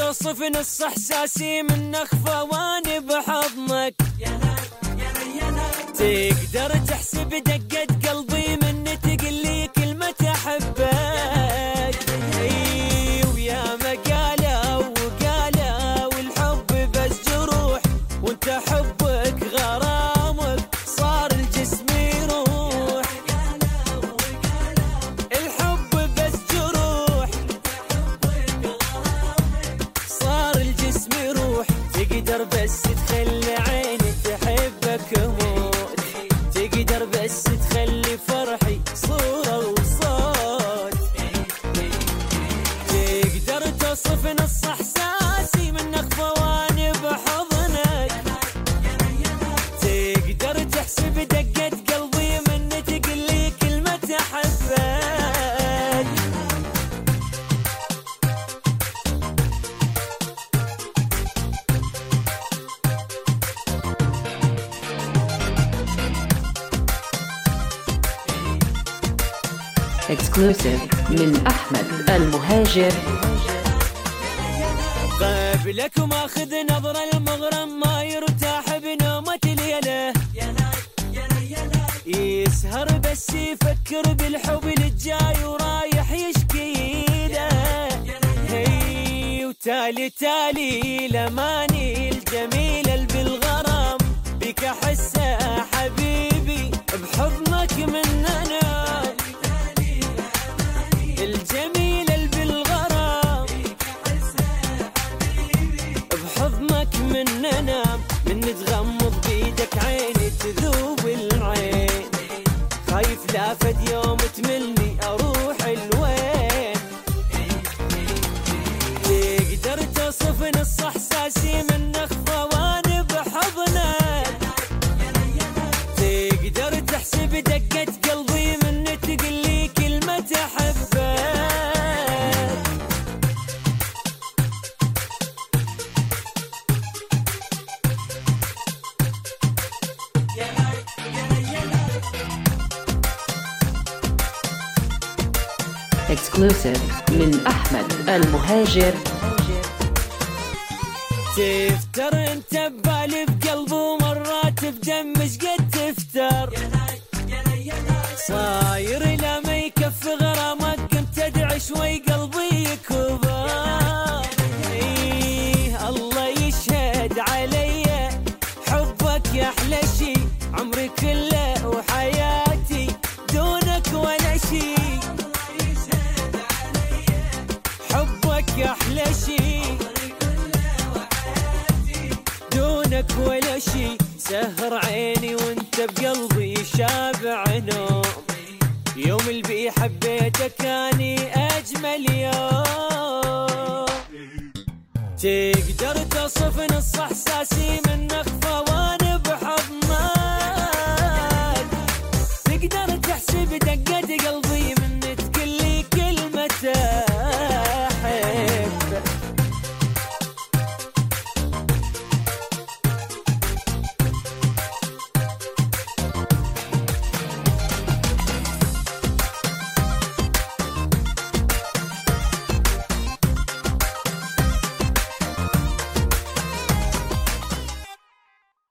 توصف نص احساسي من نخفة واني بحضنك. تقدر تحسب دقة قلبي من تقلي كلمة احبك. ويا ما قالوا وقالوا والحب بس جروح، وانت حبك غرامك صار الجسم يروح. الحب بس جروح صار الجسم يروح. تقدر بس تخلي عيني تحبك موت، تقدر بس تخلي فرحي صورة وصوت. تقدر توصف نص احساسي من نخفة واني بحضنك. تقدر تحسب دقة قلبي من تقلي كلمة احبك. Exclusive من أحمد المهاجر. قبلك ماخذ نظرة المغرم ما يرتاح بنومة ليله. يسهر بس يفكر بالحب الجاي ورايح يشكيله. وتالي تالي لماني الجميل اللي بالغرام بك احسه حبيبي بحضنك مننا. الجميل اللي بالغرام بحضنك مننا. من تغمض بيدك عيني تذوب العين. خايف لا فد يوم تملني اروح الوين. تقدر توصف نص احساسي من نخفة واني بحضنك. تقدر تحسب دقة قلبي من تقلي كلمة احبك. Exclusive من أحمد المهاجر. تفتر انت ببالي بقلبه ومرات بدمش قد تفتر. صاير لما يكفي غرامك كنت ادعي شوي قلبي يكبر. الله يشهد علي حبك يا احلى شي. عمري كله وحياتي دونك ولا شي. حبك يا احلى شي دونك ولا شي. سهر عيني وانت بقلبي شابع نوم. يوم اللي حبيتك كاني اجمل يوم. تقدر توصف نص احساسي